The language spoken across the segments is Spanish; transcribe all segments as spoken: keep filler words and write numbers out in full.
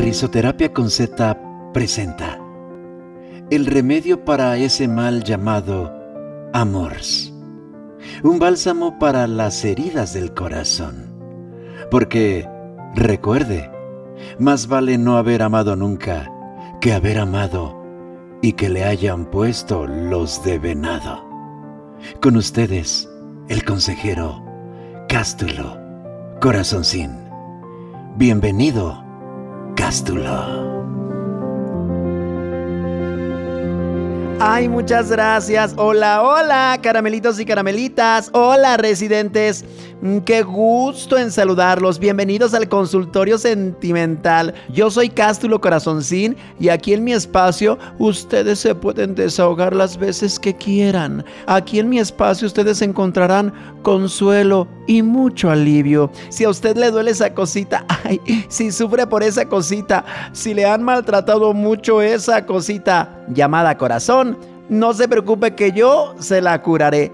Risoterapia con Z presenta el remedio para ese mal llamado amors, un bálsamo para las heridas del corazón. Porque, recuerde, más vale no haber amado nunca que haber amado y que le hayan puesto los de venado. Con ustedes, el consejero Cástulo Corazoncín. Bienvenido, Cástulo. Ay, muchas gracias. Hola, hola, caramelitos y caramelitas. Hola, residentes. Qué gusto en saludarlos. Bienvenidos al consultorio sentimental. Yo soy Cástulo Corazoncín y aquí en mi espacio ustedes se pueden desahogar las veces que quieran. Aquí en mi espacio ustedes encontrarán consuelo y mucho alivio. Si a usted le duele esa cosita, ay, si sufre por esa cosita, si le han maltratado mucho esa cosita llamada corazón, no se preocupe que yo se la curaré.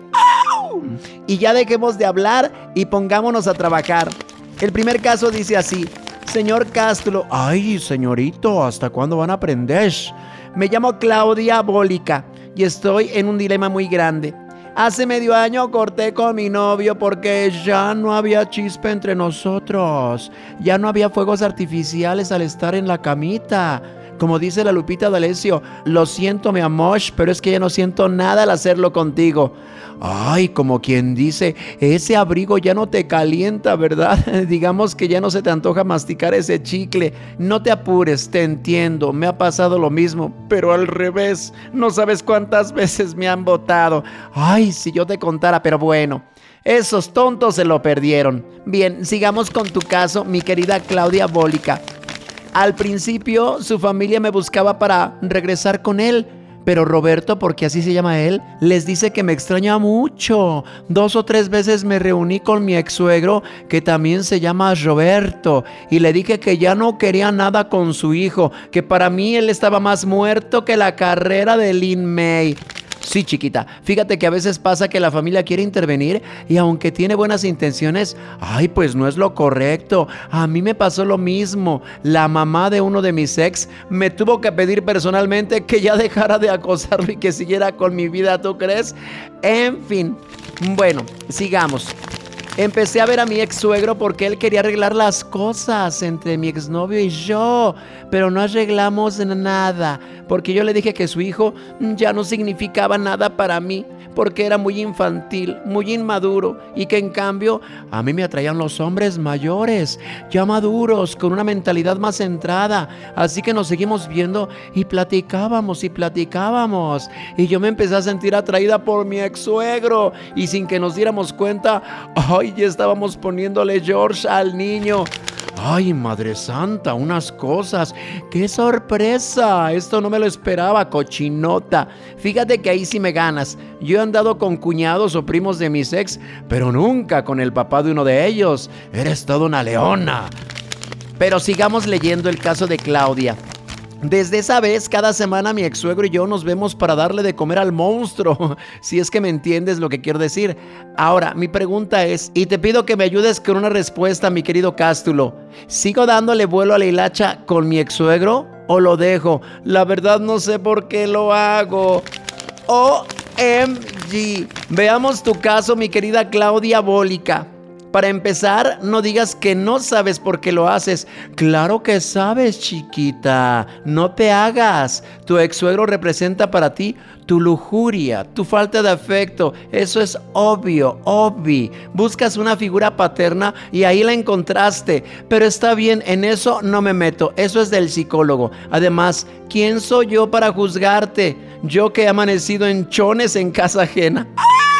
Y ya dejemos de hablar y pongámonos a trabajar. El primer caso dice así: señor Cástulo. Ay, señorito, ¿hasta cuándo van a aprender? Me llamo Claudia Bólica y estoy en un dilema muy grande. Hace medio año corté con mi novio porque ya no había chispa entre nosotros. Ya no había fuegos artificiales al estar en la camita. Como dice la Lupita D'Alessio, lo siento mi amor, pero es que ya no siento nada al hacerlo contigo. Ay, como quien dice, ese abrigo ya no te calienta, ¿verdad? Digamos que ya no se te antoja masticar ese chicle. No te apures, te entiendo, me ha pasado lo mismo, pero al revés. No sabes cuántas veces me han botado. Ay, si yo te contara, pero bueno. Esos tontos se lo perdieron. Bien, sigamos con tu caso, mi querida Claudia Bólica. Al principio, su familia me buscaba para regresar con él, pero Roberto, porque así se llama él, les dice que me extraña mucho. Dos o tres veces me reuní con mi ex suegro, que también se llama Roberto, y le dije que ya no quería nada con su hijo, que para mí él estaba más muerto que la carrera de Lin May. Sí, chiquita, fíjate que a veces pasa que la familia quiere intervenir y aunque tiene buenas intenciones, ay, pues no es lo correcto. A mí me pasó lo mismo. La mamá de uno de mis ex me tuvo que pedir personalmente que ya dejara de acosarlo y que siguiera con mi vida, ¿tú crees? En fin, bueno, sigamos. Empecé a ver a mi ex suegro porque él quería arreglar las cosas entre mi exnovio y yo, pero no arreglamos nada, porque yo le dije que su hijo ya no significaba nada para mí, porque era muy infantil, muy inmaduro, y que en cambio a mí me atraían los hombres mayores, ya maduros, con una mentalidad más centrada. Así que nos seguimos viendo y platicábamos y platicábamos, y yo me empecé a sentir atraída por mi ex suegro, y sin que nos diéramos cuenta, ay, ya estábamos poniéndole George al niño. Ay, Madre Santa, unas cosas. ¡Qué sorpresa! Esto no me lo esperaba, cochinota. Fíjate que ahí sí me ganas. Yo he andado con cuñados o primos de mis ex, pero nunca con el papá de uno de ellos. Eres toda una leona. Pero sigamos leyendo el caso de Claudia. Desde esa vez, cada semana mi ex suegro y yo nos vemos para darle de comer al monstruo, si es que me entiendes lo que quiero decir. Ahora, mi pregunta es, y te pido que me ayudes con una respuesta, mi querido Cástulo: ¿sigo dándole vuelo a la hilacha con mi ex suegro o lo dejo? La verdad no sé por qué lo hago. O M G. Veamos tu caso, mi querida Claudia Bólica. Para empezar, no digas que no sabes por qué lo haces. Claro que sabes, chiquita. No te hagas. Tu ex suegro representa para ti tu lujuria, tu falta de afecto. Eso es obvio, obvio. Buscas una figura paterna y ahí la encontraste. Pero está bien, en eso no me meto. Eso es del psicólogo. Además, ¿quién soy yo para juzgarte? Yo que he amanecido en chones en casa ajena.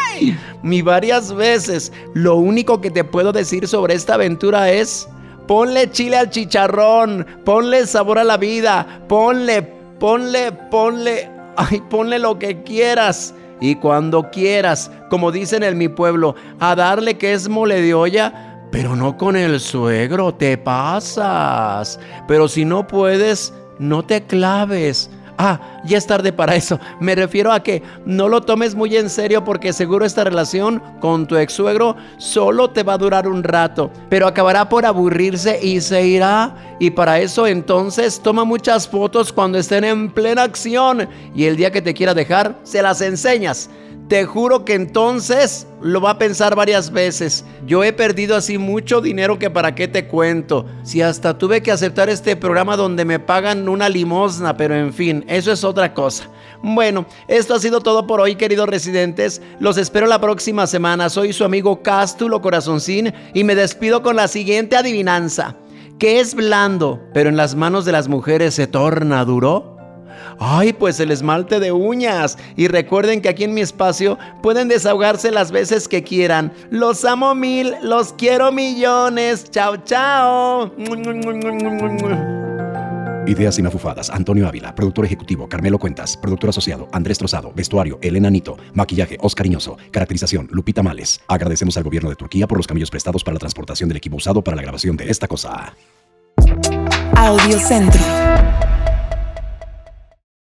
Ni varias veces. Lo único que te puedo decir sobre esta aventura es: ponle chile al chicharrón, ponle sabor a la vida, ponle, ponle, ponle, ay, ponle lo que quieras y cuando quieras, como dicen en mi pueblo, a darle que es mole de olla, pero no con el suegro, te pasas. Pero si no puedes, no te claves. Ah, ya es tarde para eso. Me refiero a que no lo tomes muy en serio porque seguro esta relación con tu ex suegro solo te va a durar un rato, pero acabará por aburrirse y se irá. Y para eso entonces toma muchas fotos cuando estén en plena acción y el día que te quiera dejar, se las enseñas. Te juro que entonces lo va a pensar varias veces. Yo he perdido así mucho dinero que para qué te cuento. Si hasta tuve que aceptar este programa donde me pagan una limosna, pero en fin, eso es otra cosa. Bueno, esto ha sido todo por hoy, queridos residentes. Los espero la próxima semana. Soy su amigo Cástulo Corazoncín y me despido con la siguiente adivinanza. ¿Qué es blando, pero en las manos de las mujeres se torna duro? Ay, pues el esmalte de uñas. Y recuerden que aquí en mi espacio pueden desahogarse las veces que quieran. Los amo mil, los quiero millones. Chao, chao. Ideas inafufadas, Antonio Ávila. Productor ejecutivo, Carmelo Cuentas. Productor asociado, Andrés Trozado. Vestuario, Elena Nito. Maquillaje, Oscar Iñoso. Caracterización, Lupita Males. Agradecemos al gobierno de Turquía por los camellos prestados para la transportación del equipo usado para la grabación de esta cosa. Audiocentro.